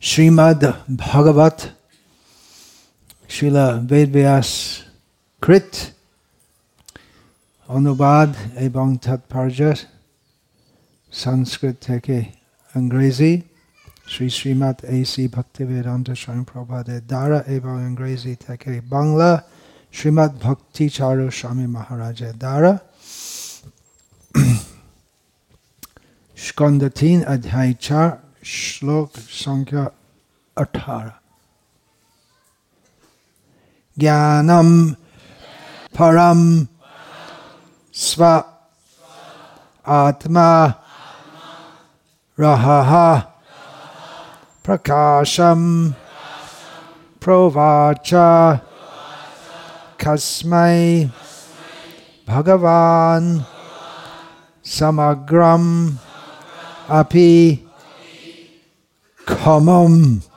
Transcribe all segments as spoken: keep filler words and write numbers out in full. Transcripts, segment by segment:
Srimad Bhagavat Srila Vedvyas Krit অনুবাদ এবং তাৎপর্য সংস্কৃত থেকে ইংরেজি শ্রী শ্রীমৎ এসি ভক্তিবেদান্ত স্বামী প্রভুপাদের দ্বারা এবং ইংরেজি থেকে বাংলা শ্রীমৎ ভক্তিচারু স্বামী মহারাজের দ্বারা স্কন্ধ তিন অধ্যায় চার শ্লোক সংখ্যা अठारह। ज्ञानम परम स्व आत्मा रहः प्रकाशम प्रोवाच कस्मै भगवान समग्रम अपि Khammam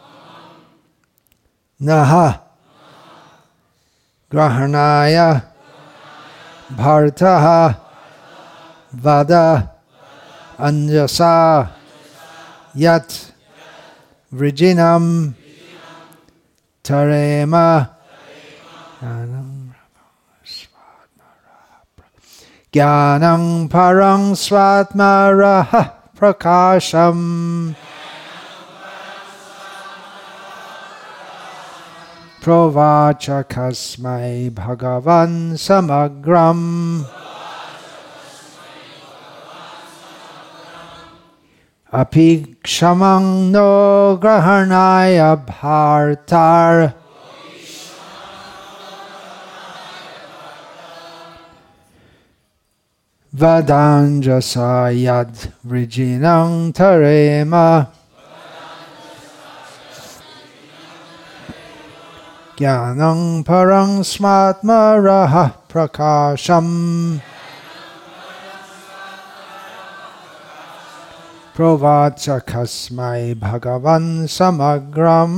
Naha Grahanaya Bhartaha Vada Anjasa Yat Vrijinam Tarema Gyanam Parang Svatmaraha Prakasham Provacha kasmai bhagavan samagram apikshamang no grahanaya bhartar vadanjasa yad vrijinang tarema Jnanam parang smatmaraha prakasham Provacha kasmai bhagavan samagram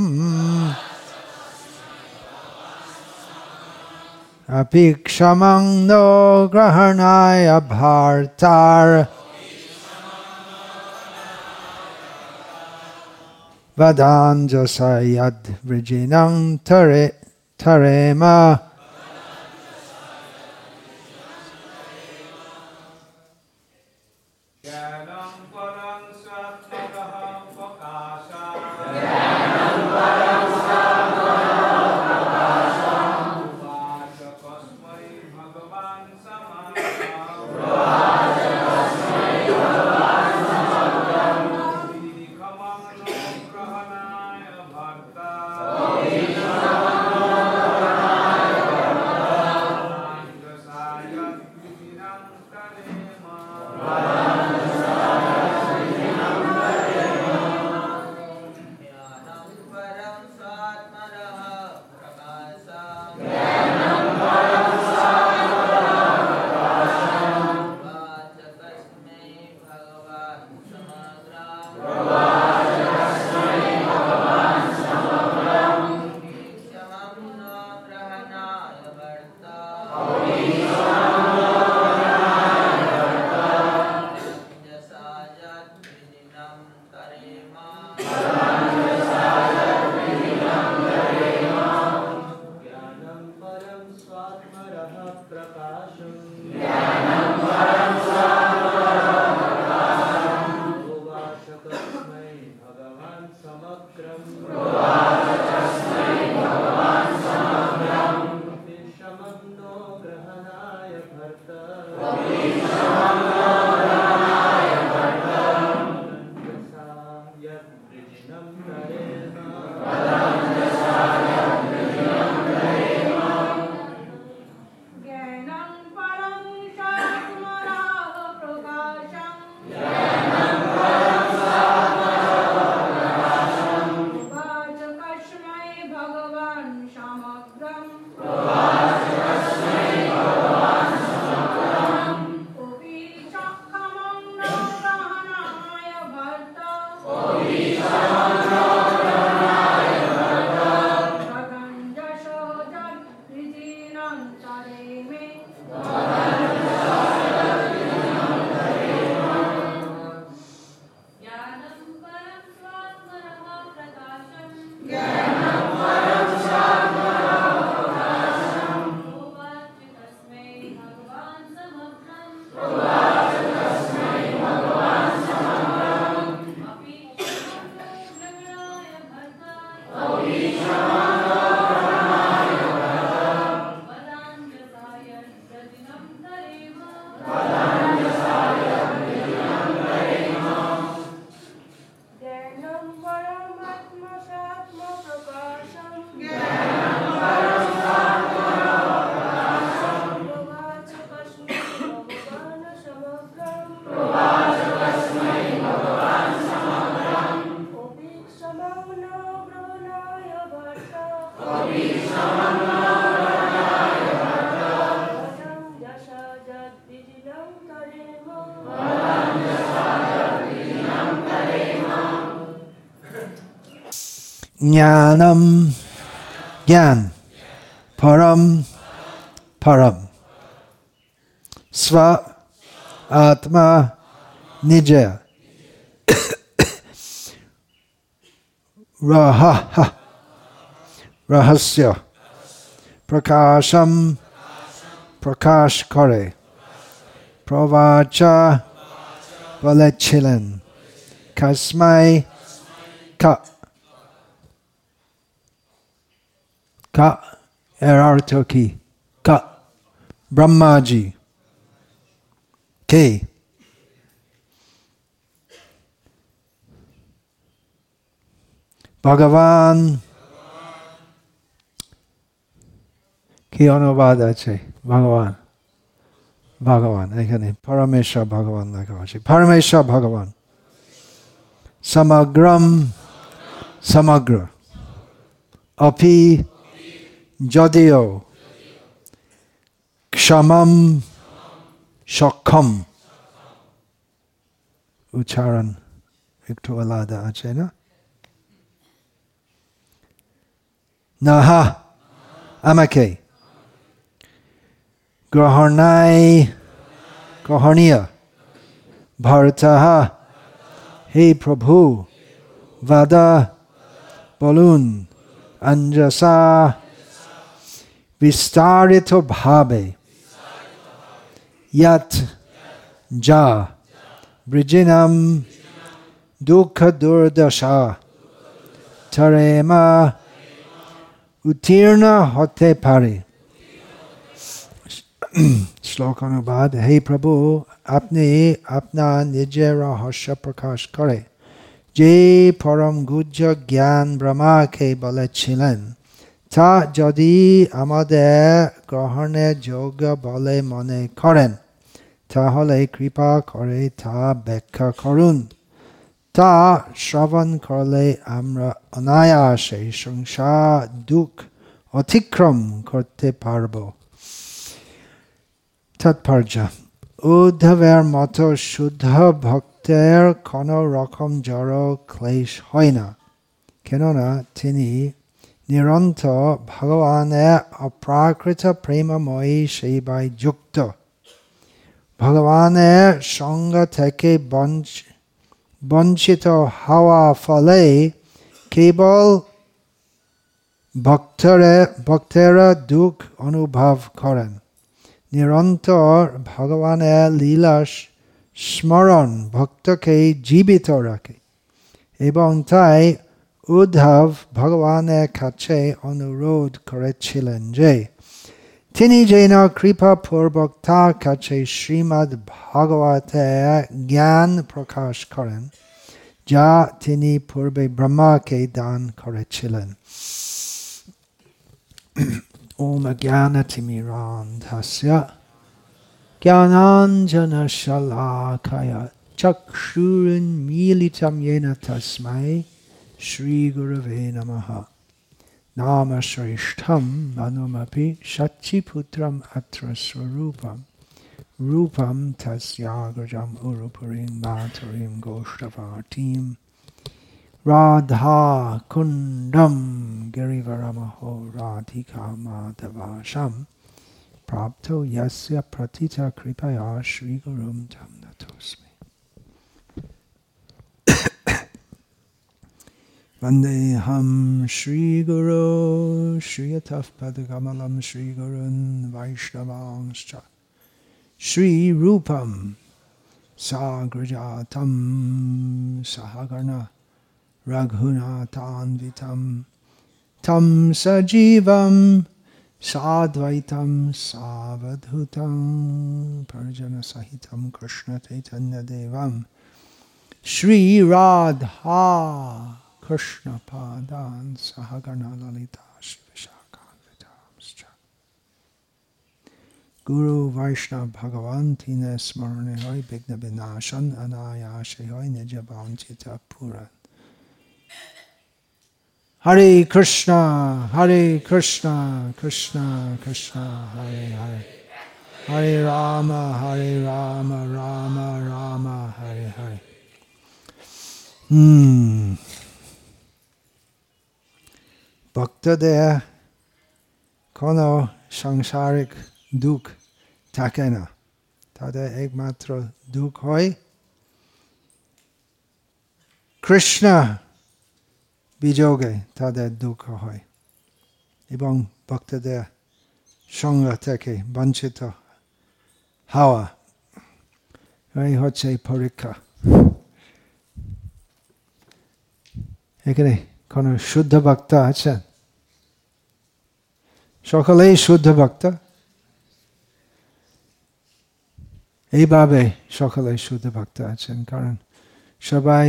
Apikshamang no grahanaya bhartar Vadanjasa yad vrijinang tare tarema Jnanam, Jnana, Param, Param. Sva, Atma, Nija. Raha, Rahasya. Prakasham, Prakash Kare. Pravacha, Balechilan. Kasmai, Ka. Ka, Erartoki, Ka, Brahmaji, K. Bhagavan, কি অনুবাদ আছে ভগবান ভগবান এখানে পরমেশ্বর ভগবান লেখা আছে পরমেশ্বর ভগবান সমগ্রম সমগ্র অপি যদিও ক্ষমম সক্ষম উচ্চারণ একটু আলাদা আছে না নাহা আমাকে গ্রহণায় গ্রহণীয় ভরতঃ হে প্রভু বাদা বলুন অঞ্জসা বিস্তারিত ভাবে यत् যা বৃজিনম দুঃখ দুর্দশা তরেমা উত্তীর্ণ হতে পারে শ্লোক অনুবাদ হে প্রভু আপনি আপনার নিজের রহস্য প্রকাশ করে যে পরম গুহ্য জ্ঞান ব্রহ্মাকে বলেছিলেন তা যদি আমাদের গ্রহণের যোগ্য বলে মনে করেন তাহলে কৃপা করে তা ব্যাখ্যা করুন তা শ্রবণ করলে আমরা অনায়াসে সংসার দুঃখ অতিক্রম করতে পারব তাৎপর্য উদ্ধবের মতো শুদ্ধ ভক্তের কোনো রকম জড় ক্লেশ হয় না কেননা তিনি নিরন্তর ভগবানের অপ্রাকৃত প্রেমময়ী সেবায় যুক্ত ভগবানের সঙ্গ থেকে বঞ্চিত হওয়া ফলে কেবল ভক্তরা ভক্তেরা দুঃখ অনুভব করেন নিরন্তর ভগবানের লীলা স্মরণ ভক্তকে জীবিত রাখে এবং তাই উদ্ধব ভগবানের কাছে অনুরোধ করেছিলেন যে তিনি যেন কৃপাপূর্বক তার কাছে শ্রীমদ্ ভাগবতের জ্ঞান প্রকাশ করেন যা তিনি পূর্বে ব্রহ্মাকে দান করেছিলেন ওম জ্ঞানতিমিরান্ধস্য জ্ঞানাঞ্জনশলাকয়া চক্ষুরুন্মীলিतं येन तस्मै श्रीगुरवे नमः नामश्रेष्ठं मनुमपि शचीपुत्रम् अत्र स्वरूपं रूपं तस्याग्रजम् उरुपुरीं मातुरीं गोष्ठवाटीं राधा कुण्डं गिरिवरमहो राधिका माधवाशं प्राप्तो यस्य प्रतिता कृपया श्रीगुरुं तं नतोऽस्मि Vandeham Shri Guru Shri Yataf Padakamalam Shri Gurun Vaishnavanscha Shri Rupam Sagrajatam Sahagana Raghunatanvitam tam sajivam sadvaitam savadhutam parjana sahitam Krishna Chaitanya Devam Shri Radha Krishna Padan Sahagana Lalita Shivashakhanvitamscha Guru Vaishnav Bhagavan Tina Smarane Hoy Bigna Binashan Anayashe Hoy Nijabanchita Puran Hare Krishna, Hare Krishna, Krishna Krishna, Hare Hare, Hare Rama, Hare Rama, Rama Rama, Hare Hare. Hmm. Bhaktaদের কোনো সাংসারিক দুঃখ থাকে না, তাদের একমাত্র দুঃখ হয় কৃষ্ণ বিযোগে, তাদের দুঃখ হয় এবং ভক্তদের সঙ্গ থেকে বঞ্চিত হওয়া, এই হচ্ছে পরীক্ষা। এখানে কোন শুদ্ধ ভক্ত আছেন? সকলেই শুদ্ধ ভক্ত? এইভাবে সকলেই শুদ্ধ ভক্ত আছেন, কারণ সবাই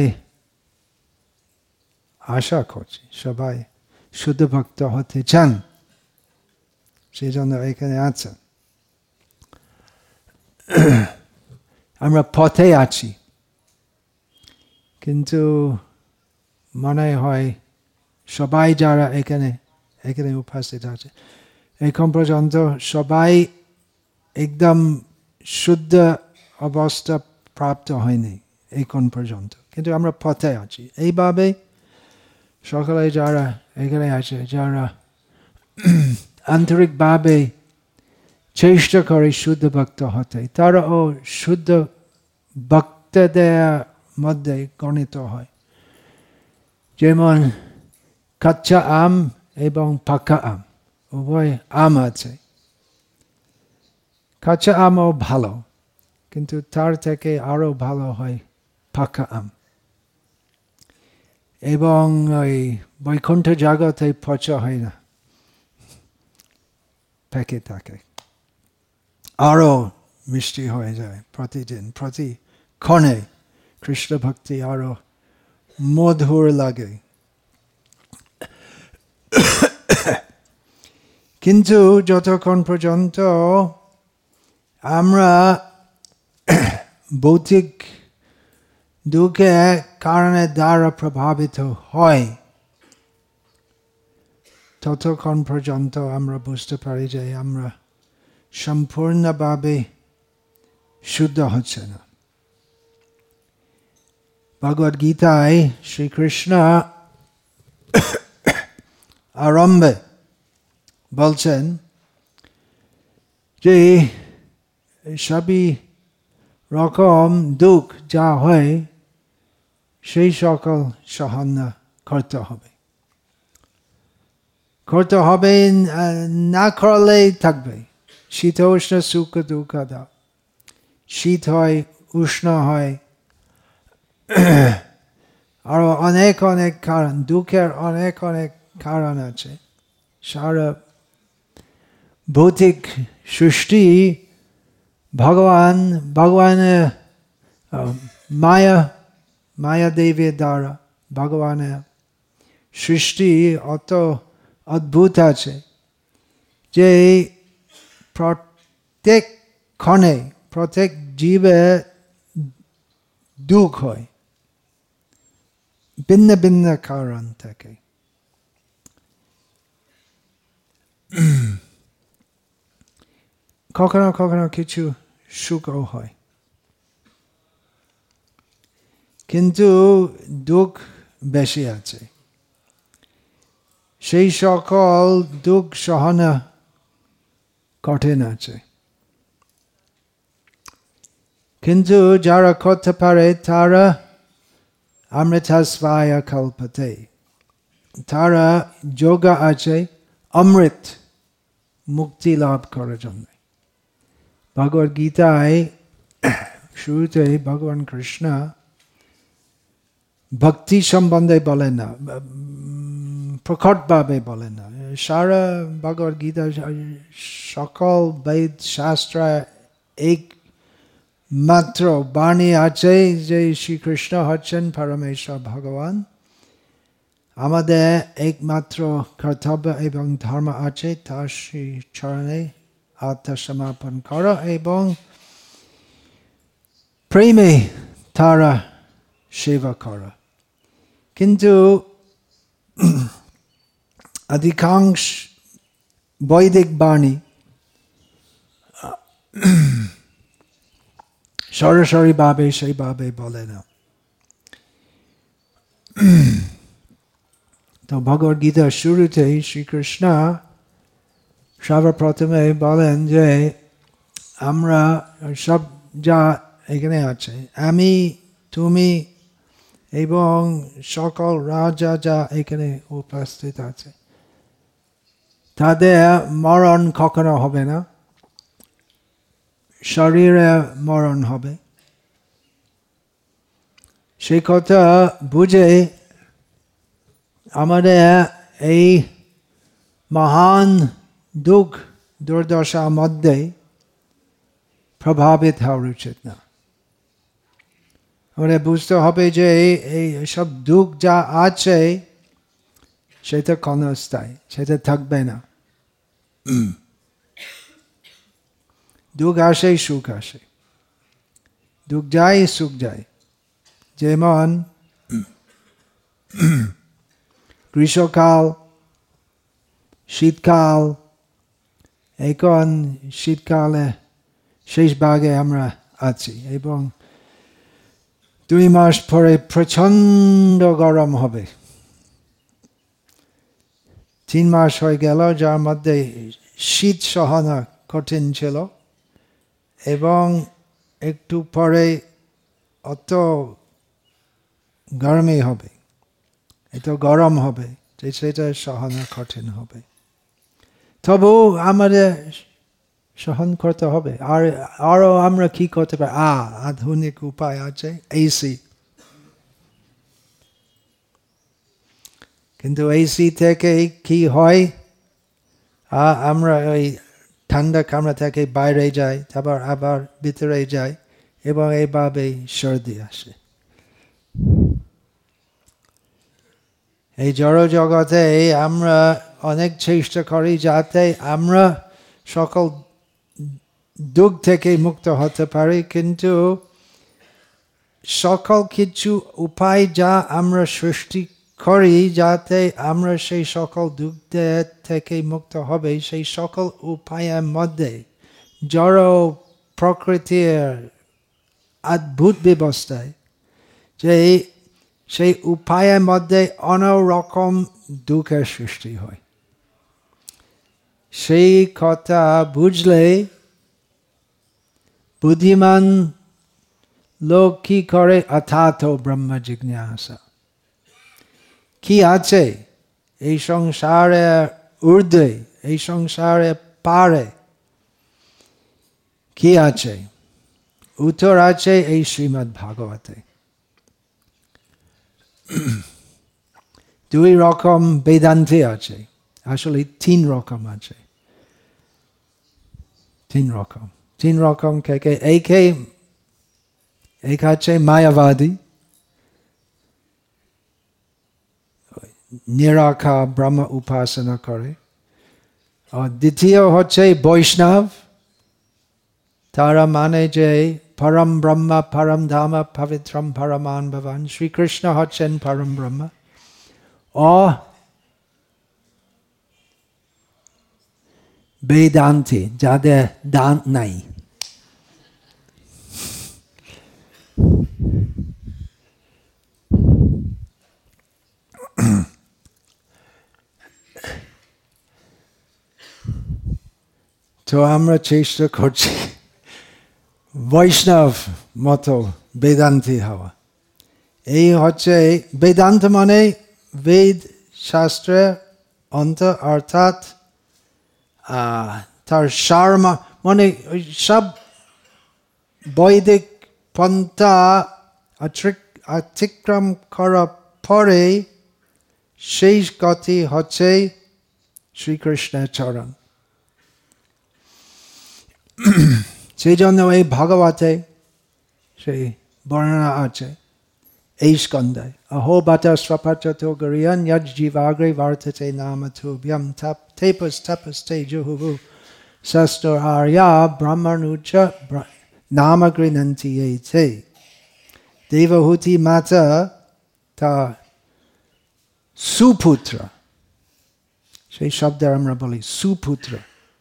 আশা করছি, সবাই শুদ্ধ ভক্ত হতে চান, সেই জন্য এখানে আছেন। আমরা পথে আছি, কিন্তু মনে হয় সবাই যারা এখানে এখানে উপস্থিত আছে এখন পর্যন্ত সবাই একদম শুদ্ধ অবস্থা প্রাপ্ত হয়নি এখন পর্যন্ত, কিন্তু আমরা পথে আছি। এইভাবে সকলে যারা এখানে আছে, যারা আন্তরিকভাবে চেষ্টা করে শুদ্ধ ভক্ত হতে, তারাও শুদ্ধ ভক্তদের মধ্যে গণিত হয়। যেমন কাঁচা আম এবং পাকা আম, উভয় আম আছে। কাঁচা আমও ভালো, কিন্তু তার থেকে আরো ভালো হয় পাকা আম। এবং ওই বৈকুণ্ঠ জগতে পচা হয় না, পেকে থাকে, আরো মিষ্টি হয়ে যায় প্রতিদিন, প্রতি ক্ষণে কৃষ্ণ ভক্তি আরো মধুর লাগে। কিন্তু যতক্ষণ পর্যন্ত আমরা ভৌতিক দুঃখের কারণে দ্বারা প্রভাবিত হয়, ততক্ষণ পর্যন্ত আমরা বুঝতে পারি যে আমরা সম্পূর্ণভাবে শুদ্ধ হচ্ছে না। ভগবদ গীতায় শ্রীকৃষ্ণ আরম্ভে বলছেন যে সবই রকম দুঃখ যা হয় সেই সকল সহন করতে হবে, করতে হবে, না করলে থাকবে। শীত উষ্ণ সুখ দুঃখ দাও, শীত হয়, উষ্ণ হয়, আরো অনেক অনেক কারণ, দুঃখের অনেক অনেক কারণ আছে। সারা ভৌতিক সৃষ্টি ভগবান ভগবানের মায়া মায়া দেবীর দ্বারা ভগবানের সৃষ্টি অত অদ্ভুত আছে যে প্রত্যেক ক্ষণে প্রত্যেক জীবের দুঃখ হয় ভিন্ন ভিন্ন কারণ থেকে। কখনো কখনো কিছু সুখও হয়, কিন্তু দুঃখ বেশি আছে। সেই সকল দুঃখ সহন কঠিন আছে, কিন্তু যারা করতে পারে তারা অমৃতস্বায় কল্পতে, তারা যোগ আছে অমৃত মুক্তি লাভ করার জন্য। ভগবদ গীতায় শুরুতে ভগবান কৃষ্ণ ভক্তি সম্বন্ধে বলেন না, প্রকটভাবে বলে না। সারা ভগবদ গীতা সকল বেদ শাস্ত্র এক মাত্র বাণী আছে যে শ্রীকৃষ্ণ হচ্ছেন পরমেশ্বর ভগবান। আমাদের একমাত্র কর্তব্য এবং ধর্ম আছে তার শ্রী চরণে আত্মসমর্পণ করা এবং প্রেমে তারা সেবা করা। কিন্তু অধিকাংশ বৈদিক বাণী সরাসরি ভাবে সেইভাবে বলে না। তো ভগবদ গীতার শুরুতে শ্রীকৃষ্ণ সর্বপ্রথমে বলেন যে আমরা সব যা এখানে আছে, আমি, তুমি এবং সকল রাজা যা এখানে উপস্থিত আছে, তাদের মরণ কখনো হবে না, শরীরে মরণ হবে। সেই কথা বুঝে আমাদের এই মহান দুঃখ দুর্দশার মধ্যে প্রভাবিত হওয়া উচিত না। আমাদের বুঝতে হবে যে এই সব দুঃখ যা আছে সেটা ক্ষণস্থায়ী, সেটা থাকবে না। দুঃখ আসে, সুখ আসে, দুঃখ যায়, সুখ যায়। যেমন গ্রীষ্মকাল, শীতকাল, এখন শীতকালে শেষ ভাগে আমরা আছি এবং দুই মাস পরে প্রচন্ড গরম হবে। তিন মাস হয়ে গেল যার মধ্যে শীত সহনা কঠিন ছিল এবং একটু পরে অত গরমই হবে, এত গরম হবে যে সেটা সহনা কঠিন হবে। তবু আমাদের সহন করতে হবে। আর আরো আমরা কি করতে পারি? আ আধুনিক উপায় আছে, এসি। কিন্তু এসি থেকে কি হয়? আমরা ওই ঠান্ডা কামরা থেকে বাইরে যাই, তারপর আবার ভিতরে যাই এবং এইভাবেই সর্দি আসে। এই জড় জগতে আমরা অনেক চেষ্টা করি যাতে আমরা সকল দুঃখ থেকে মুক্ত হতে পারি, কিন্তু সকল কিছু উপায় যা আমরা সৃষ্টি করি যাতে আমরা সেই সকল দুঃখ থেকে মুক্ত হবে, সেই সকল উপায়ের মধ্যে জড় প্রকৃতির অদ্ভুত ব্যবস্থায় যে সেই উপায়ের মধ্যে অনেক রকম দুঃখের সৃষ্টি হয়। সেই কথা বুঝলে বুদ্ধিমান লোক কি করে? অথাত ব্রহ্ম জিজ্ঞাসা। কি আছে এই সংসারে ঊর্ধ্বে, এই সংসারে পারে? কি আছে? উত্তর আছে এই শ্রীমদ্ ভাগবতে। দুই রকম বেদান্তি আছে, আসলে তিন রকম আছে। তিন রকম তিন রকম থেকে একে এক আছে মায়াবাদী, নিরাকার ব্রহ্ম উপাসনা করে। আর দ্বিতীয় হচ্ছে বৈষ্ণব, তারা মানে যে পরম ব্রহ্ম পরম ধাম পবিত্রম পরমান ভবান, শ্রীকৃষ্ণ হচ্ছেন পরম ব্রহ্ম। ও বেদান্তি, যাদের দাঁত নাই। তো আমরা চেষ্টা করছি বৈষ্ণব মতো বেদান্তি হওয়া। এই হচ্ছে বেদান্ত মানে বেদ শাস্ত্রের অন্ত, অর্থাৎ তার সার মানে সব বৈদিক পন্থা অতিক্রম করার পরে শেষ গতি হচ্ছে শ্রীকৃষ্ণের চরণ। সেই জন্য এই ভাগবতে সেই বর্ণনা আছে এই স্কন্ধে, অহো বত স্বপচতো গরিয়ন যজ জীবাগ্রে বর্ততে নাম তুভ্যম তপ তেপস তপস্তে জুহুঃ সস্তো আর্য়া ব্রহ্মণুচ নাম গৃহন্তি এতে। দেবহূতি মাতা তা সুপুত্র, সেই শব্দে আমরা বলি সুপুত্র।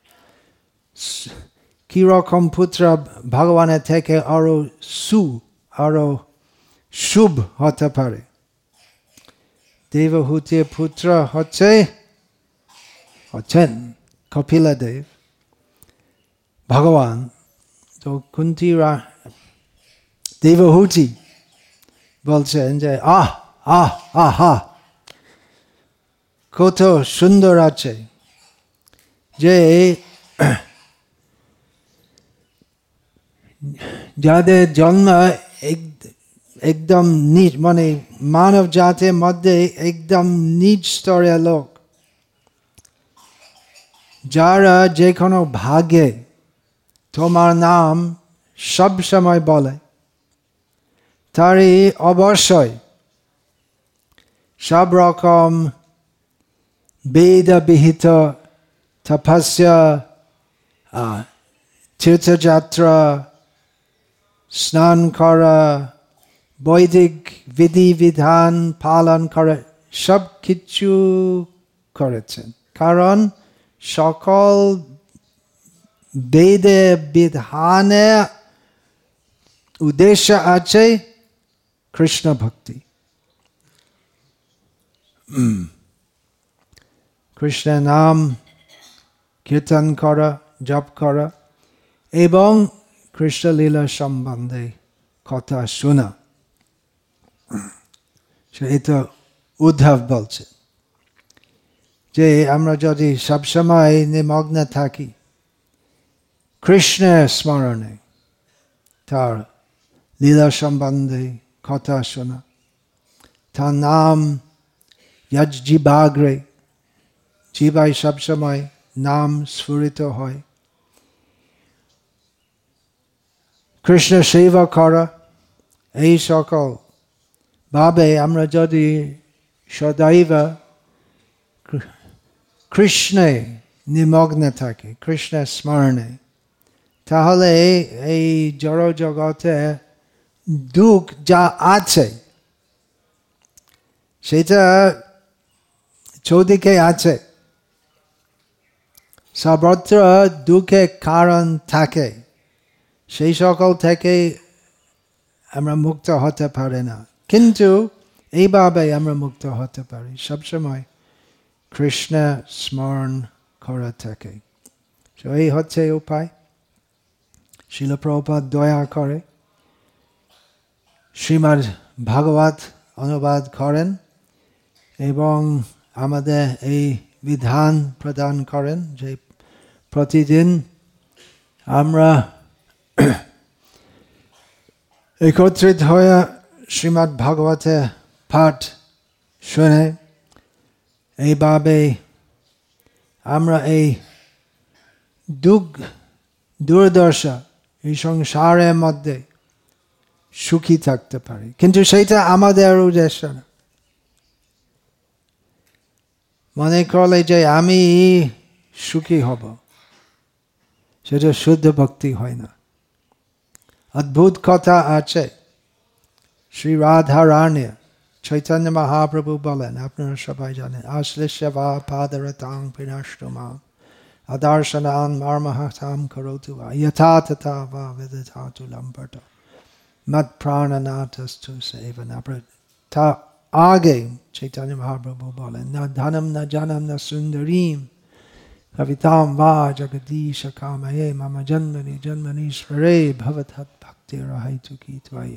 কিরকম পুত্র ভগবানের থেকে আরো সু আরো শুভ হতে পারে? দেবহূতির পুত্র হচ্ছে হচ্ছেন কপিলদেব ভগবান। তো কুন্তিরা দেবহূতি বলছেন যে আহ আহ আহা কত সুন্দর আছে যে যাদের জন্ম একদম নিজ মানে মানব জাতির মধ্যে একদম নিজ স্তরের লোক, যারা যে কোনো ভাগে তোমার নাম সব সময় বলে, তারই অবশ্যই সব রকম বেদ বিহিত তপস্যা, তীর্থযাত্রা, স্নান করা, বৈদিক বিধি বিধান পালন করে সব কিছু করেছেন, কারণ সকল বেদে বিধানে উদ্দেশ্য আছে কৃষ্ণ ভক্তি। কৃষ্ণের নাম কীর্তন করা, জপ করা এবং কৃষ্ণলীলা সম্বন্ধে কথা শোনা। এই তো উদ্ধব বলছে যে আমরা যদি সবসময় নিমগ্ন থাকি কৃষ্ণের স্মরণে, তার লীলা সম্বন্ধে কথা শোনা, তার নাম যজ জিবাগ্রে, জিবায় সবসময় নাম স্ফুরিত হয়, কৃষ্ণ সেবা করা, এই সকল ভাবে আমরা যদি সদৈব কৃষ্ণে নিমগ্ন থাকি, কৃষ্ণের স্মরণে, তাহলে এই জড় জগতে দুঃখ যা আছে সেটা চৌদিকে আছে, সর্বত্র দুঃখের কারণ থাকে, সেই সকল থেকে আমরা মুক্ত হতে পারি না, কিন্তু এইভাবে আমরা মুক্ত হতে পারি সবসময় কৃষ্ণ স্মরণ করা থাকে। তো এই হচ্ছে উপায়। শিল প্রভুপাদ দয়া করে শ্রীমদ্ ভাগবত অনুবাদ করেন এবং আমাদের এই বিধান প্রদান করেন যে প্রতিদিন আমরা একত্রিত হয়ে শ্রীমদ্ ভাগবতের পাঠ শুনে এইভাবে আমরা এই দুঃখ দুর্দশা এই সংসারের মধ্যে সুখী থাকতে পারি, কিন্তু সেইটা আমাদের উদ্দেশ্য না। মনে করলে যে আমি সুখী হব, সেটা শুদ্ধ ভক্তি হয় না। অদ্ভুত কথা আছে শ্রী রাধা রানী চৈতন্য মহাপ্রভু বলেন, আপনারা সবাই জানেন, আশ্লেষ্য বা পাদরতাং পিনাষ্টমাম আদর্শনান মর্মহতাম করোতু বা যথা তথা বা বিদধাতু লম্পট মত প্রাণনাথস্তু সেবনা। তা আগে চৈতন্য মহাপ্রভু বলেন, না ধনম না জনম না সুন্দরীম কবিতাম বা জগদীশ কাময়ে মম জন্মনি জন্মনীশ্বরে ভবতৎ ভক্তিরহেতু কি ত্বয়ি।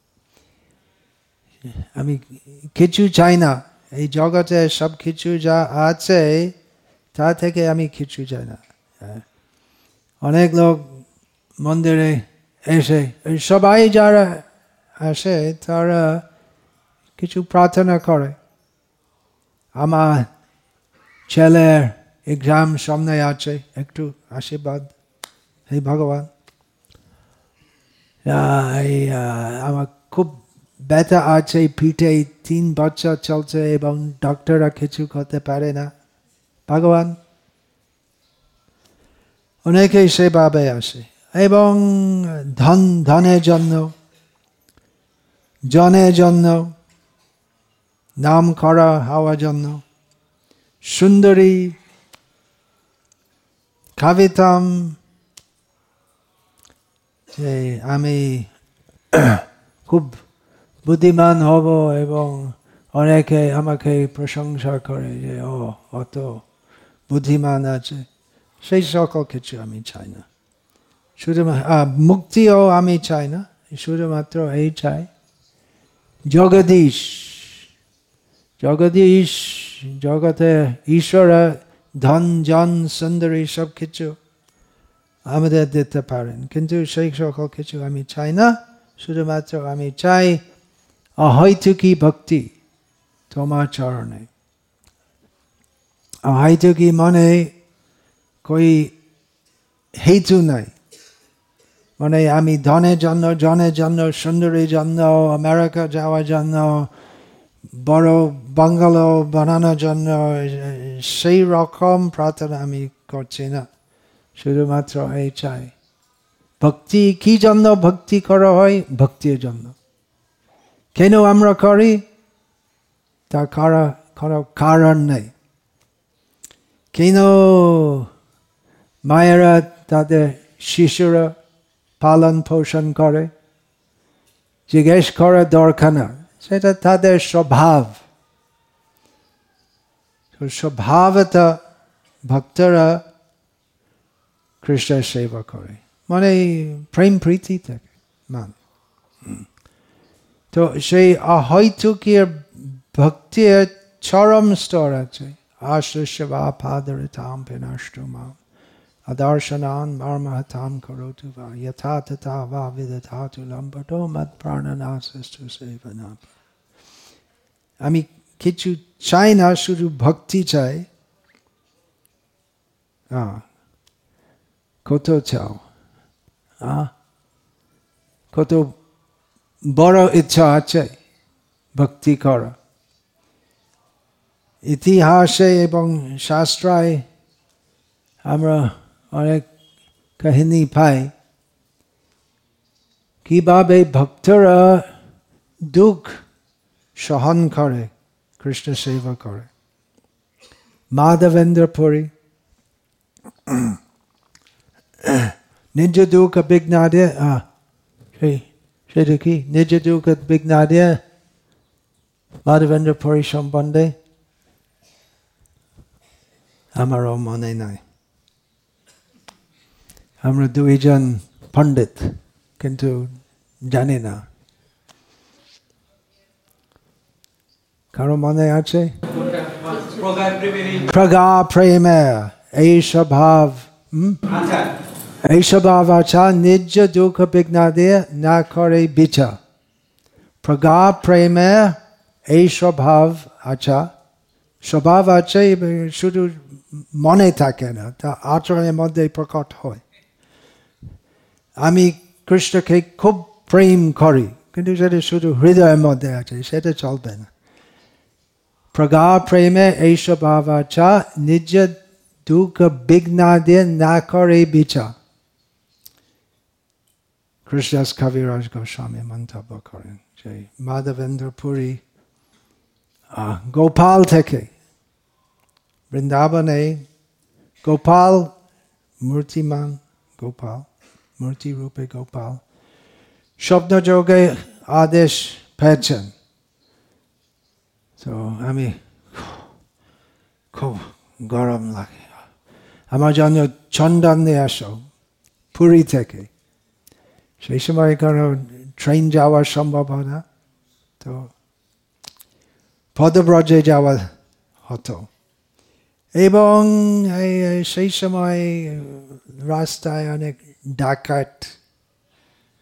আমি কিছু চাই না, এই জগতে সব কিছু যা আছে তা থেকে আমি কিছু চাই না। অনেক লোক মন্দিরে এসে, সবাই যারা আসে তারা কিছু প্রার্থনা করে, আমার ছেলের এক্সাম সামনে আছে, একটু আশীর্বাদ হে ভগবান। আমার খুব ব্যথা আছে পিঠে, তিন বছর চলছে এবং ডাক্তাররা কিছু করতে পারে না, ভগবান। অনেকে সেভাবে আসে এবং ধন ধনের জন্য, জনের জন্য, নাম করা হওয়ার জন্য, সুন্দরী খাবিতাম যে আমি খুব বুদ্ধিমান হব এবং অনেকে আমাকে প্রশংসা করে যে ও অত বুদ্ধিমান আছে, সেই সকল কিছু আমি চাই না। শুধুমাত্র মুক্তিও আমি চাই না, শুধুমাত্র এই চাই জগদীশ, জগদীশ জগতে ঈশ্বর ধন জন সুন্দরী সব কিছু আমাদের দিতে পারেন, কিন্তু সেই সকল কিছু আমি চাই না। শুধুমাত্র আমি চাই অহৈতুকী ভক্তি তোমার চরণে। অহৈতুকী মানে কই হেতু নাই, মানে আমি ধনের জন্য, জনের জন্য, সুন্দরীর জন্য, আমেরিকা যাওয়ার জন্য, বড় বাংলো বানানোর জন্য সেই রকম প্রার্থনা আমি করছি না। শুধুমাত্র এই চাই ভক্তি। কি জন্য ভক্তি করা হয়? ভক্তির জন্য। কেন আমরা করি? তার কারো কারণ নেই। কেন মায়েরা তাদের শিশুরা পালন পোষণ করে? জিজ্ঞেস করার দরকার না, সেটা তাদের স্বভাব। স্বভাবত ভক্তরা কৃষ্ণের সেবা করে, মানে প্রেম প্রীতি থেকে মানে। তো সেই অহৈতুকীর ভক্তির চরম স্তর আছে। আশ্রয়বা পাদরিতাম বিনষ্টুমাম আদর্শনান মর্মহতাম করোতু বা যথা তথা বা বিদধাতু লম্বটো মদ প্রাণনাশস্তু সেবনা। আমি কিছু চাই না, শুধু ভক্তি চাই। কত চাও? কত বড় ইচ্ছা আছে ভক্তি করা। ইতিহাসে এবং শাস্ত্রায় আমরা অনেক কাহিনী পাই কিভাবে ভক্তরা দুঃখ সহন করে কৃষ্ণ সেবা করে। মাধবেন্দ্র পুরী নিজ দুঃখ বিঘ্না দিয়ে, সেটা কি নিজ দুঃখ বিঘ্না দিয়ে মাধবেন্দ্র পুরী সম্বন্ধে আমারও মনে নাই। আমরা দুইজন পণ্ডিত, কিন্তু জানি না। কারো মনে আছে? প্রগা প্রেমে এই স্বভাব, এই স্বভাব আচ্ছা নিজ দুঃখ বিঘ্না দিয়ে না করে বিচার। প্রগা প্রেমে এই স্বভাব আচ্ছা, স্বভাব আছে শুধু মনে থাকে না, তা আচরণের মধ্যে প্রকট হয়। আমি কৃষ্ণকে খুব প্রেম করি, কিন্তু সেটা শুধু হৃদয়ের মধ্যে আছে, সেটা চলবে না। প্রগা প্রেমে এই স্বভাব আচ্ছা নিজ দুঃখ বিঘ্না দিয়ে না করে বিচার। কৃষ্ণদাস কবিরাজ গোস্বামী মন্তব্য করেন যে মাধবেন্দ্র পুরী গোপাল থেকে বৃন্দাবনে, গোপাল মূর্তিমান গোপাল, মূর্তি রূপে গোপাল স্বপ্নযোগে আদেশ পেয়েছেন। তো আমি খুব গরম লাগে, আমার জন্য চন্দন নিয়ে আসো পুরী থেকে। সেই সময় কোনো ট্রেন যাওয়ার সম্ভাবনা, তো পদব্রজে যাওয়া হতো। এবং সেই সময় রাস্তায় অনেক ডাকাত,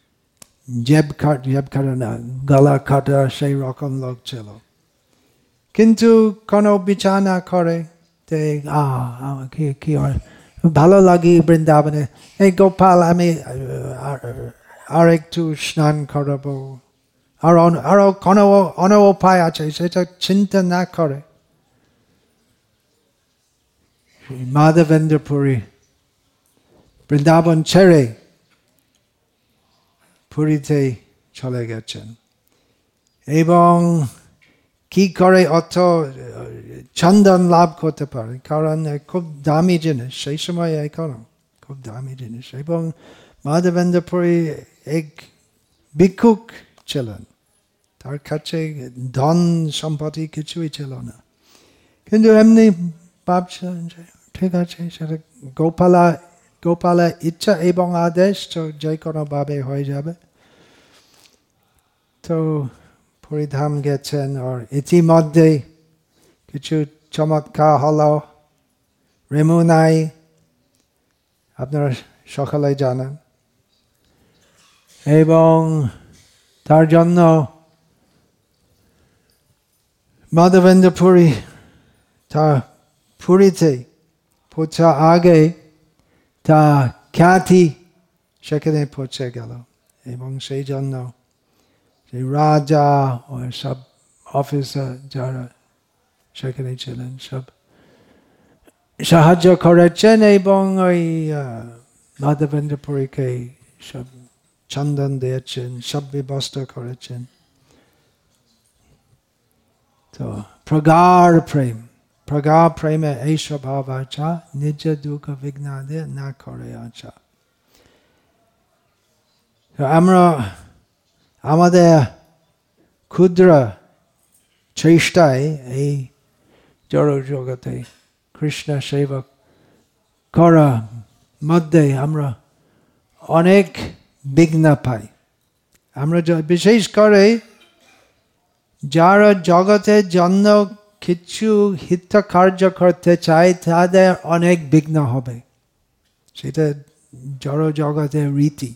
জেব কাট জেব কাটা না গলা কাটা সেই রকম লোক ছিল। কিন্তু কোনো বিচার না করে যে কি কি ভালো লাগে বৃন্দাবনে, এই গোপাল আমি আর একটু স্নান করাবো, আর আরো কোনো অন্য উপায় আছে, সেটা চিন্তা না করে মাধবেন্দ্র পুরী বৃন্দাবন ছেড়ে পুরীতে চলে গেছেন। এবং কি করে অত চন্দন লাভ করতে পারে, কারণ খুব দামি জিনিস সেই সময়, এখনো খুব দামি জিনিস। এবং মাধবেন্দ্র পুরী এক ভিক্ষুক ছিলেন, তার কাছে ধন সম্পত্তি কিছুই ছিল না, কিন্তু এমনি ভাবছিলেন যে ঠিক আছে, সেটা গোপালা গোপালের ইচ্ছা এবং আদেশ, তো যে কোনো ভাবে হয়ে যাবে। তো পুরীধাম গেছেন, আর ইতিমধ্যে কিছু চমৎকার হলো। রেমুনাই আপনারা সকালে জানেন, এবং তার জন্য মাধবেন্দ্র পুরী তার পুরীতে পৌঁছা আগে তা খ্যাতি সেখানে পৌঁছে গেল, এবং সেই জন্য সেই রাজা ও সব অফিসার যারা সেখানে ছিলেন সব সাহায্য করেছেন, এবং ওই মাধবেন্দ্র পুরীকে সব চন্দন দিয়েছেন, সব ব্যবস্থা করেছেন। তো প্রগাঢ় প্রেম, প্রগাঢ় প্রেমে এই স্বভাব আচ্ছা, নিজ দুঃখ বিঘ্নাদে না করে আচ্ছা। আমরা আমাদের ক্ষুদ্র চেষ্টায় এই জড় জগতে কৃষ্ণ সেবা করার মধ্যে আমরা অনেক বিঘ্ন পাই। আমরা বিশেষ করে যারা জগতের জন্য কিছু হিত কার্য করতে চায়, তাদের অনেক বিঘ্ন হবে, সেটা জড় জগতের রীতি।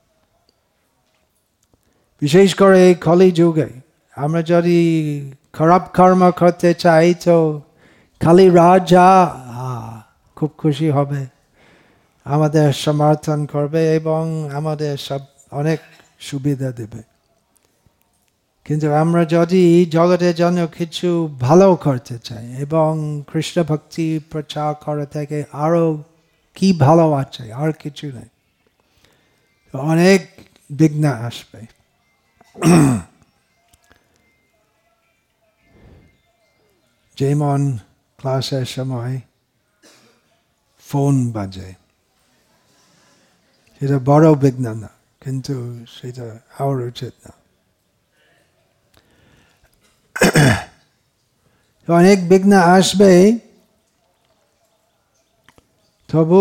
বিশেষ করে এই কলি যুগে আমরা যদি খারাপ কর্ম করতে চাই, তো খালি রাজা খুব খুশি হবে, আমাদের সমর্থন করবে এবং আমাদের সব অনেক সুবিধা দেবে। কিন্তু আমরা যদি জগতের জন্য কিছু ভালো করতে চাই এবং কৃষ্ণ ভক্তি প্রচার করা থেকে আরো কি ভালো আছে, আর কিছু নেই, অনেক বিঘ্ন আসবে। যেমন ক্লাসের সময় ফোন বাজে, সেটা বড় বিঘ্ন না, কিন্তু সেটা হওয়ার উচিত না। অনেক বিঘ্ন আসবে, তবু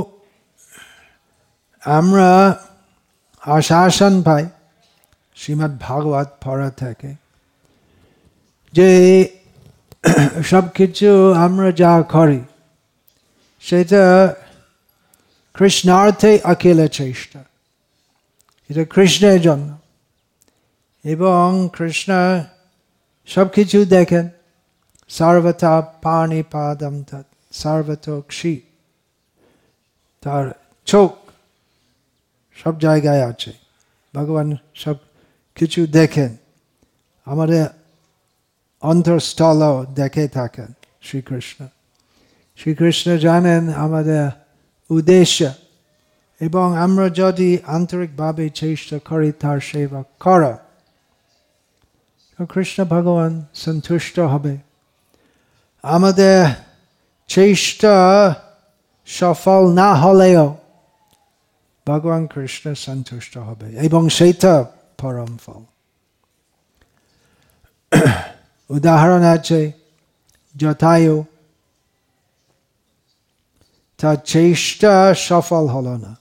আমরা আশ্বাসন পাই শ্রীমদ্ ভাগবত পড়া থেকে, যে সব কিছু আমরা যা করি সেটা কৃষ্ণার্থে অখিল চেষ্টা, এটা কৃষ্ণের জন্য। এবং কৃষ্ণ সব কিছু দেখেন, সর্বথা পানি পাদম তৎ সর্বতোক্ষি, তার চোখ সব জায়গায় আছে, ভগবান সব কিছু দেখেন, আমাদের অন্তঃস্থল দেখে থাকেন শ্রীকৃষ্ণ। শ্রীকৃষ্ণ জানেন আমাদের উদ্দেশ্য, এবং আমরা যদি আন্তরিকভাবে চেষ্টা করি তার সেবা করা, কৃষ্ণ ভগবান সন্তুষ্ট হবে। আমাদের চেষ্টা সফল না হলেও ভগবান কৃষ্ণ সন্তুষ্ট হবে, এবং সেইটা পরম ফল। উদাহরণ আছে জটায়ু, তার চেষ্টা সফল হলো না,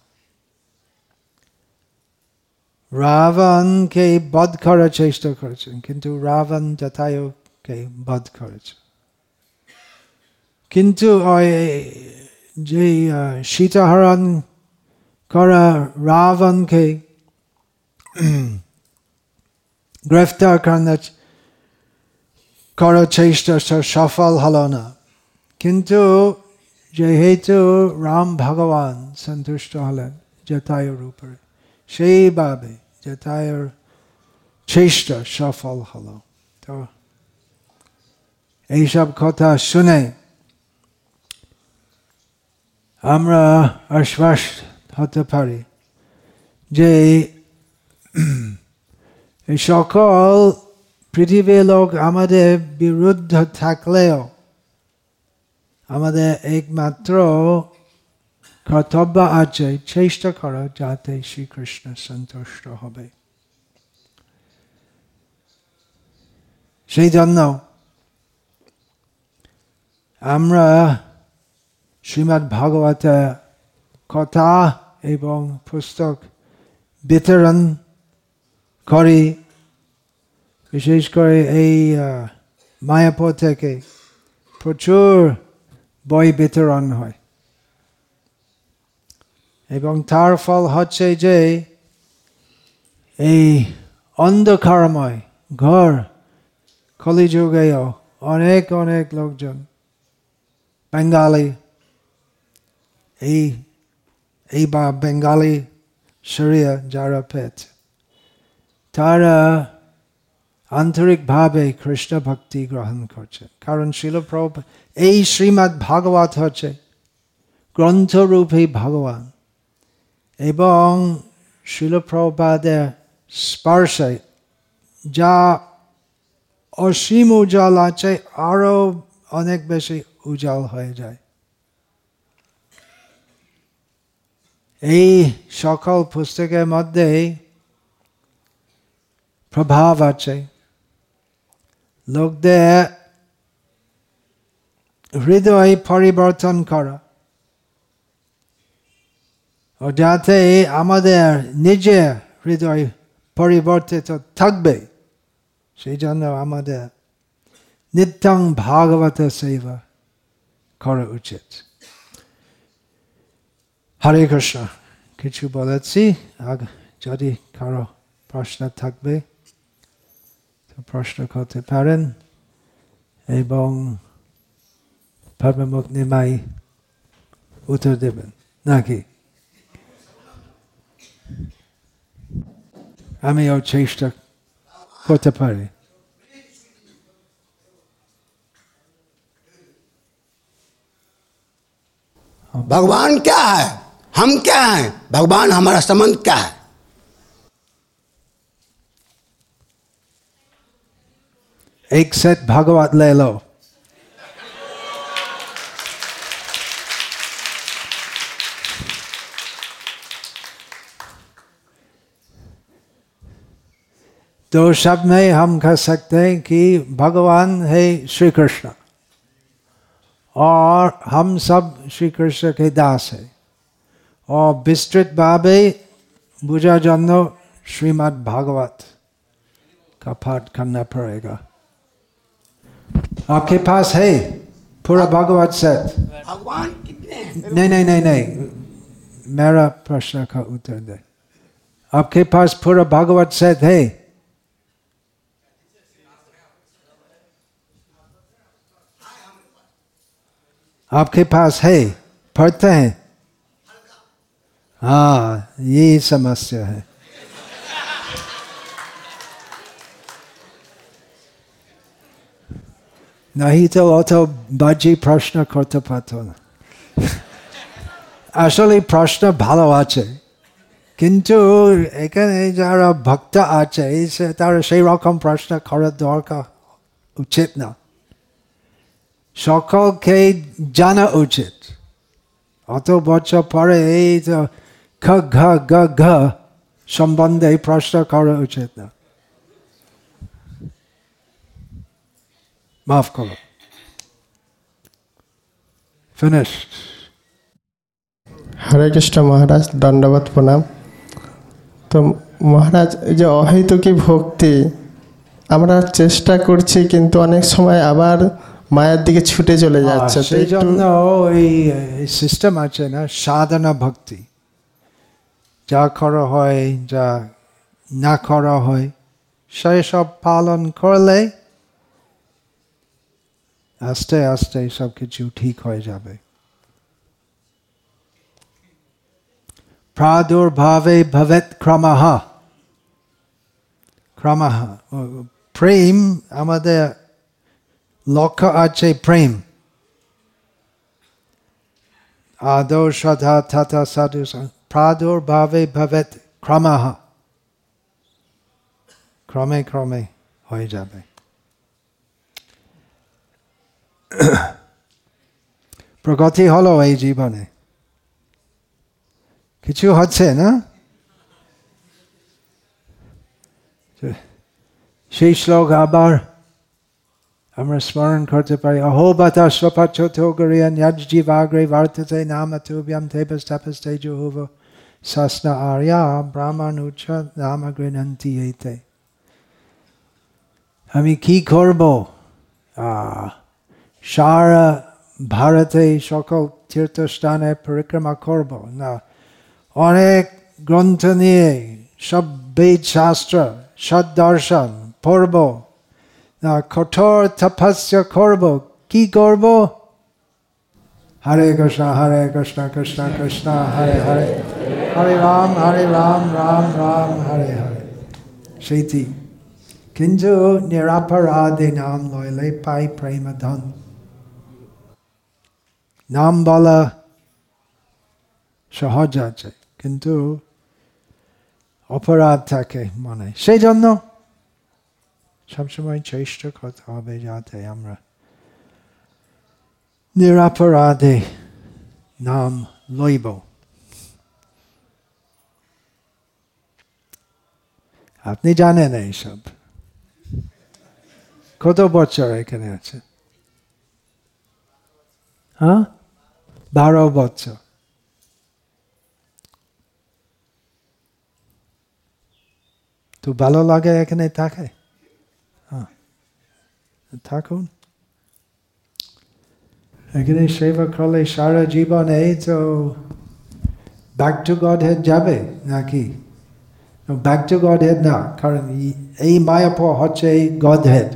রাবণকে বধ করার চেষ্টা করেছেন, কিন্তু রাবণ জটায়ুকে বধ করেছে। কিন্তু ওই যে সীতাহরণ করা রাবণকে গ্রেফতার করার কর চেষ্টা সফল হলো না, কিন্তু যেহেতু রাম ভগবান সন্তুষ্ট হলেন জটায়ুর উপরে, সেইভাবে জটায়ুর চেষ্টা সফল হলো। তো এইসব কথা শুনে আমরা আশ্বস্ত হতে পারি যে এই সকল পৃথিবীর লোক আমাদের বিরুদ্ধে থাকলেও আমাদের একমাত্র কর্তব্য আছে চেষ্টা করা যাতে শ্রীকৃষ্ণ সন্তুষ্ট হবে। সেই জন্য আমরা শ্রীমদ্ ভাগবতের কথা এবং পুস্তক বিতরণ করি। বিশেষ করে এই মায়াপুর থেকে প্রচুর বই বিতরণ হয় এবং তার ফল হচ্ছে যে এই অন্ধকারময় ঘর কলিযুগেও অনেক অনেক লোকজন বেঙ্গালি এই এই বা বেঙ্গালি শরিয়া যারা পেয়েছে তারা আন্তরিকভাবে কৃষ্ণ ভক্তি গ্রহণ করছে। কারণ শিল প্রভুপাদ এই শ্রীমদ্ ভাগবত হচ্ছে গ্রন্থরূপী ভগবান এবং শিল প্রভুপাদের স্পর্শে যা অসীম উজ্জ্বল আছে আরো অনেক বেশি উজ্জ্বল হয়ে যায়। এই সকল পুস্তকের মধ্যে প্রভাব আছে লোকদের হৃদয় পরিবর্তন করা, ও যাতে আমাদের নিজের হৃদয় পরিবর্তিত থাকবে সেই জন্য আমাদের নিত্যং ভাগবত সেবা করা উচিত। হরে কৃষ্ণ। কিছু বলেছি, যদি কারো প্রশ্ন থাকবে তো প্রশ্ন করতে পারেন এবং পদ্মমুখ নিমাই উত্তর দেবেন নাকি? আমিও চেষ্টা করতে পারি। भगवान क्या है, हम क्या हैं, भगवान हमारा संबंध क्या है? एक सेट भागवत ले लो, तो शब्द में हम कह सकते हैं कि भगवान है श्री कृष्ण और हम सब श्री कृष्ण के दास है, और विस्तृत भावे बुझा जन्नो श्रीमद् भागवत का पाठ करना पड़ेगा। आपके पास है पूरा भागवत सेट? भगवान कितने हैं? नहीं नहीं नहीं नहीं मेरा प्रश्न का उत्तर दे। आपके पास पूरा भागवत सेट है? आपके पास है, पढ़ते हैं? हाँ, ये समस्या है। नहीं तो वो तो बाजी प्रश्न करते पातो ना। আসলে প্রশ্ন ভালো আছে, কিন্তু এখানে যারা ভক্ত আছে তারা সেই রকম প্রশ্ন করার দরকার উচিত না। সকলকে জানা উচিত। অত বছর পরে এই তো খ ঘ গ ঘ সম্বন্ধে প্রশ্ন করা উচিত না। মাফ করো। Finished. হরে কৃষ্ণ মহারাজ, দণ্ডবত প্রণাম। তো মহারাজ, এই যে অহেতুকী ভক্তি আমরা চেষ্টা করছি কিন্তু অনেক সময় আবার মায়ের দিকে ছুটে চলে যাচ্ছে, সেই জন্য এই সিস্টেম আছে না, সাধনা ভক্তি। যা করা হয় যা না করা হয় সেই সব পালন করলে আস্তে আস্তে সব কিছু ঠিক হয়ে যাবে। প্রাদুর্ভাবে ভবেৎ ক্রমঃ, ক্রমঃ প্রেম, আমাদের লক্ষ্য আছে প্রেম। আদৌ শ্রদ্ধা তথা সাধু প্রাদুর্ভাবে ভবেৎ ক্রমঃ, ক্রমে ক্রমে হয়ে যাবে। প্রগতি হলো এই জীবনে, কিছু হচ্ছে না? সেই শ্লোক আবার আমরা স্মরণ করতে পারি। অহোবতা স্বপাচ্যতো গরিয়ান ইয়াজ জীবাগ্রে ভারততে নাম তুভ্যাম তেপস তপস তেজুহুব সস্না আর্যা ব্রাহ্মণুচ্চ নাম গৃহন্তি এতে। আমি কি করব? সারা ভারতে সকল তীর্থস্থানে পরিক্রমা করব না, অনেক গ্রন্থ নিয়ে সব বেদ শাস্ত্র সদর্শন পড়ব না, কঠোর তপস্যা করব। কি করব? হরে কৃষ্ণ হরে কৃষ্ণ কৃষ্ণ কৃষ্ণ হরে হরে, হরে রাম হরে রাম রাম রাম হরে হরে। সেইটি কিন্তু নিরাপরাধে নাম লইলে পাই প্রেম ধন। নাম বলা সহজ আছে, কিন্তু অপরাধ থাকে মনে। সেই জন্য সবসময় চেষ্টা করতে হবে যাতে আমরা নিরাপরাধে নাম লইব। আপনি জানেন এইসব। কত বছর এখানে আছে? হ্যাঁ, বারো বছর। তো ভালো লাগে এখানে থাকে? হ্যাঁ, থাকুন। এখানে সেবা করলে সারা জীবনে তো ব্যাক টু গডহেড যাবে নাকি? ব্যাক টু গডহেড না, কারণ এই মায়াপুর হচ্ছে এই গডহেড।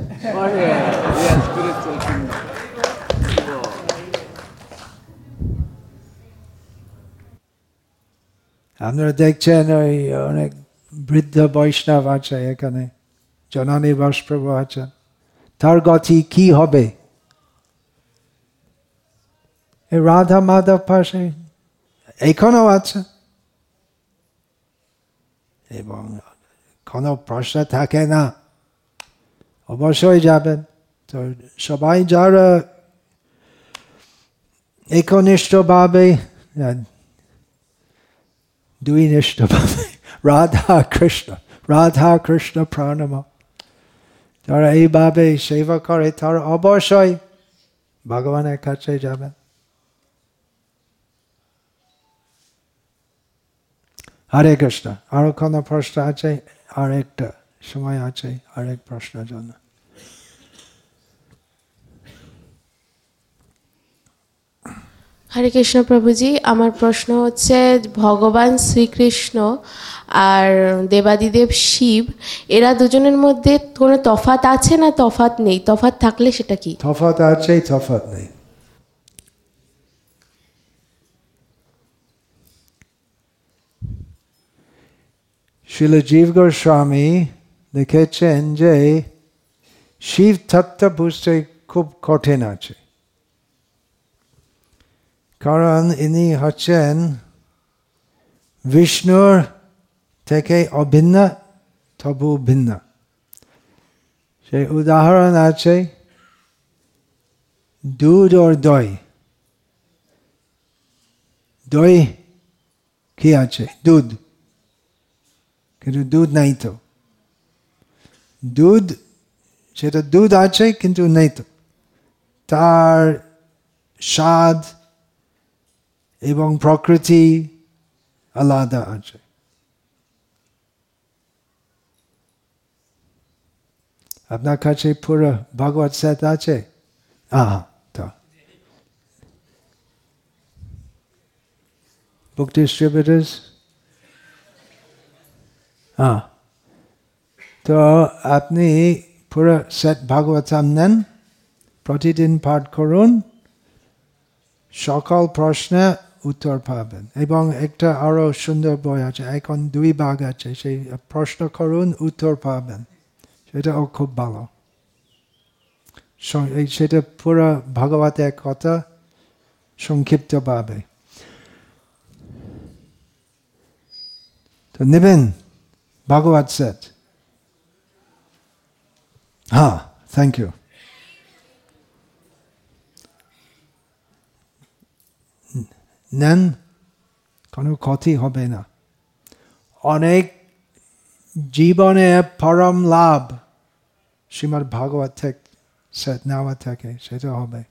আপনারা দেখছেন ওই অনেক বৃদ্ধ বৈষ্ণব আছে এখানে, জননী বসপ্রভু আছেন, তার গতি কি হবে? এই রাধা মাধব পাশে এখনো আছে, এবং কোনো প্রশ্ন থাকে না, অবশ্যই যাবেন। তো সবাই যারা একনিষ্ঠ ভাবে, দুই নিষ্ঠ ভাবে রাধা কৃষ্ণ রাধা কৃষ্ণ প্রণাম, তারা এইভাবে সেবা করে, তারা অবশ্যই ভগবানের কাছে যাবেন। হরে কৃষ্ণ। আরো কোন প্রশ্ন আছে? আর একটা সময় আছে আরেক প্রশ্নের জন্য। হরে কৃষ্ণ প্রভুজি, আমার প্রশ্ন হচ্ছে ভগবান শ্রীকৃষ্ণ আর দেবাদিদেব শিব, এরা দুজনের মধ্যে কোনো তফাৎ আছে না তফাৎ নেই? তফাৎ থাকলে সেটা কি? তফাৎ আছে, তফাৎ নেই। শ্রীল জীব গোস্বামী লিখেছেন যে শিব তত্ত্ব বুঝতে খুব কঠিন আছে, কারণ ইনি হচ্ছেন বিষ্ণুর থেকে অভিন্ন তবু ভিন্ন। সেই উদাহরণ আছে দুধ আর দই। দই কি আছে? দুধ, কিন্তু দুধ নাই তো। দুধ, সেটা দুধ আছে কিন্তু নেই তো, তার স্বাদ এবং প্রকৃতি আলাদা আছে। আপনার কাছে পুরো ভগবত সেট আছে? আহা, তো বুক ডিস্ট্রিবিউটার্স, হ্যাঁ, তো আপনি পুরো সেট ভাগবতম নেন, প্রতিদিন পাঠ করুন, সকল প্রশ্নে উত্তর পাবেন। এবং একটা আরো সুন্দর বই আছে, এখন দুই ভাগ আছে, সেই প্রশ্ন করুন উত্তর পাবেন, সেটাও খুব ভালো। সেটা পুরো ভাগবতের কথা সংক্ষিপ্তভাবে। তো নেবেন ভাগবত সেট? হ্যাঁ, থ্যাংক ইউ। নেন, কোনো ক্ষতি হবে না। অনেক জীবনে পরম লাভ শ্রীমদ্ ভাগবত সেট নেওয়া থেকে, সেটা হবে।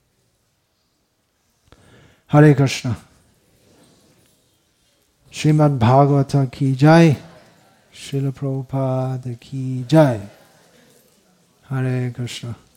হরে কৃষ্ণ। শ্রীমদ্ ভাগবত কি জয়, শিল প্রভুপাদ কি জয়। হরে কৃষ্ণ।